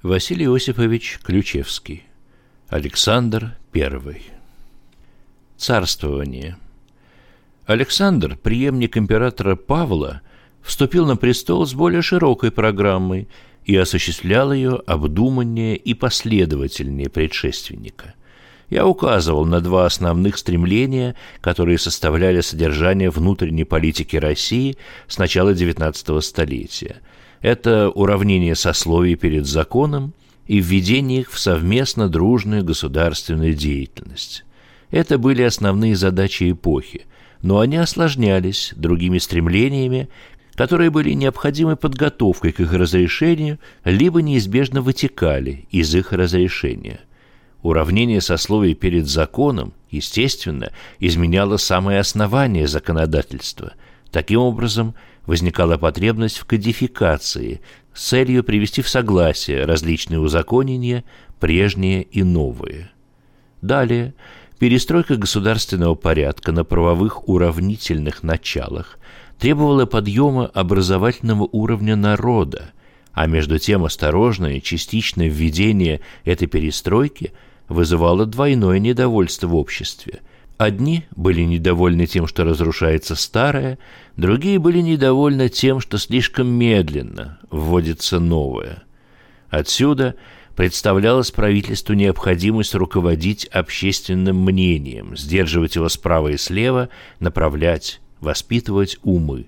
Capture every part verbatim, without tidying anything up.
Василий Осипович Ключевский. Александр Первый. Царствование. Александр, преемник императора Павла, вступил на престол с более широкой программой и осуществлял ее обдуманнее и последовательнее предшественника. Я указывал на два основных стремления, которые составляли содержание внутренней политики России с начала девятнадцатого столетия. Это уравнение сословий перед законом и введение их в совместно дружную государственную деятельность. Это были основные задачи эпохи, но они осложнялись другими стремлениями, которые были необходимой подготовкой к их разрешению, либо неизбежно вытекали из их разрешения. Уравнение сословий перед законом, естественно, изменяло самое основание законодательства. Таким образом, возникала потребность в кодификации с целью привести в согласие различные узаконения, прежние и новые. Далее, перестройка государственного порядка на правовых уравнительных началах требовала подъема образовательного уровня народа, а между тем осторожное частичное введение этой перестройки вызывало двойное недовольство в обществе. Одни были недовольны тем, что разрушается старое, другие были недовольны тем, что слишком медленно вводится новое. Отсюда представлялась правительству необходимость руководить общественным мнением, сдерживать его справа и слева, направлять, воспитывать умы.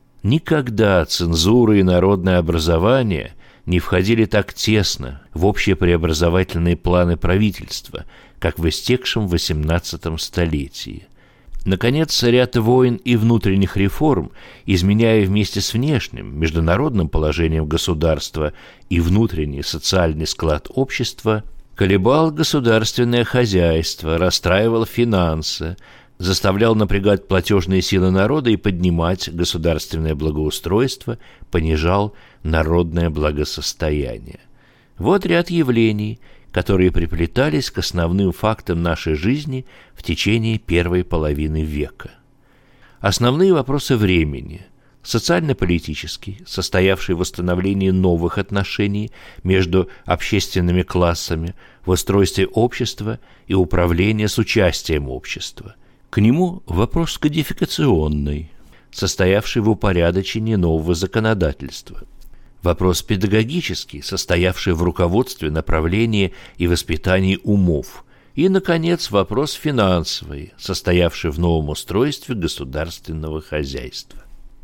Никогда цензура и народное образование не входили так тесно в общие преобразовательные планы правительства, как в истекшем восемнадцатом столетии. Наконец, ряд войн и внутренних реформ, изменяя вместе с внешним, международным положением государства и внутренний социальный склад общества, колебал государственное хозяйство, расстраивал финансы, заставлял напрягать платежные силы народа и поднимать государственное благоустройство, понижал народное благосостояние. Вот ряд явлений, которые приплетались к основным фактам нашей жизни в течение первой половины века. Основные вопросы времени: социально-политический, состоявший в восстановлении новых отношений между общественными классами, в устройстве общества и управлении с участием общества. К нему вопрос кодификационный, состоявший в упорядочении нового законодательства. Вопрос педагогический, состоявший в руководстве, направлении и воспитании умов. И, наконец, вопрос финансовый, состоявший в новом устройстве государственного хозяйства.